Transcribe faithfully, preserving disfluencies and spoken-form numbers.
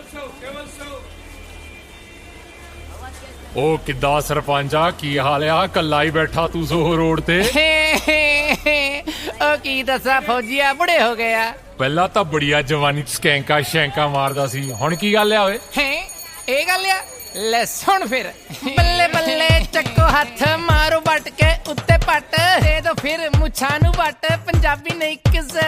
ਉਹ ਕਿੱਦਾਂ ਸਰਪੰਚਾ, ਕੀ ਹਾਲ ਆ? ਕੱਲਾ ਹੀ ਬੈਠਾ ਤੂੰ ਸੋਹ ਰੋਡ ਤੇ? ਉਹ ਕੀ ਦੱਸਾਂ ਫੌਜੀਆ, ਬੁੜੇ ਹੋ ਗਏ ਆ। ਪਹਿਲਾਂ ਤਾਂ ਬੜੀਆ ਜਵਾਨੀ ਚ ਸਕੈਂਕਾ ਸ਼ੈਂਕਾ ਮਾਰਦਾ ਸੀ, ਹੁਣ ਕੀ ਗੱਲ ਆ ਓਏ? ਹੈ ਇਹ ਗੱਲ ਆ, ਲੈ ਸੁਣ ਫਿਰ। ਬੱਲੇ ਬੱਲੇ ਚੱਕੋ ਹੱਥ, ਮਾਰੋ ਵੱਟ ਕੇ ਉੱਤੇ ਪੱਟ, ਦੇ ਦੋ ਫਿਰ ਮੁੱਛਾਂ ਨੂੰ ਵੱਟ, ਪੰਜਾਬੀ ਨਹੀਂ ਕਿਸੇ